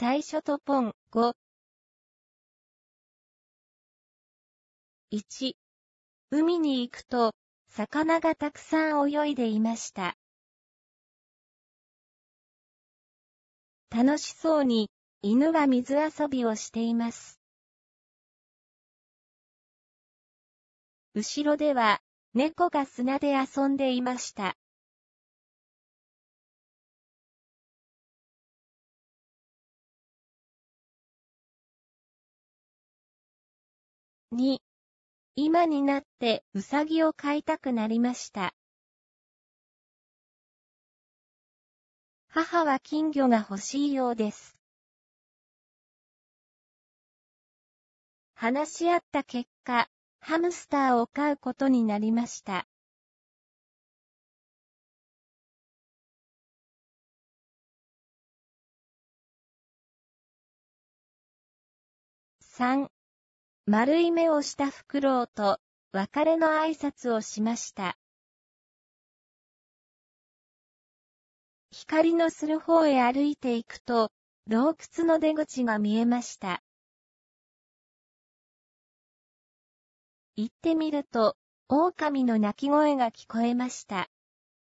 最初とポン5。1、海に行くと、魚がたくさん泳いでいました。楽しそうに、犬が水遊びをしています。後ろでは、猫が砂で遊んでいました。2、今になってウサギを飼いたくなりました。母は金魚が欲しいようです。話し合った結果、ハムスターを飼うことになりました。3、丸い目をしたフクロウと別れの挨拶をしました。光のする方へ歩いていくと、洞窟の出口が見えました。行ってみると、狼の鳴き声が聞こえました。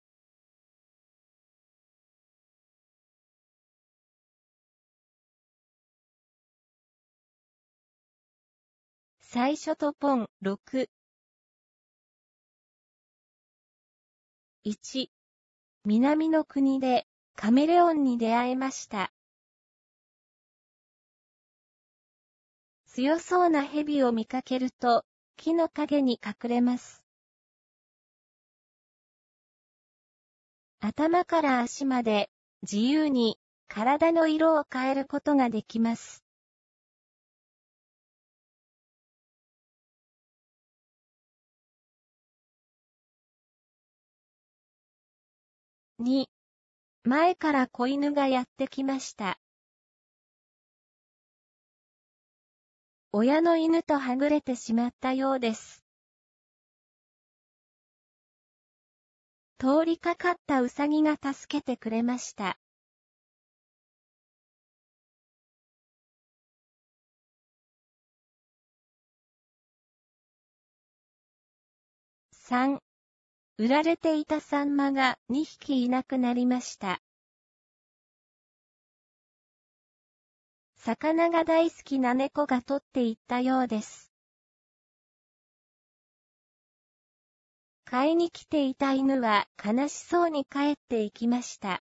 最初とポン6。1、南の国でカメレオンに出会えました。強そうな蛇を見かけると、木の陰に隠れます。頭から足まで自由に体の色を変えることができます。2、前から子犬がやってきました。親の犬とはぐれてしまったようです。通りかかったウサギが助けてくれました。3、売られていたサンマが2匹いなくなりました。魚が大好きな猫が取っていったようです。買いに来ていた犬は悲しそうに帰っていきました。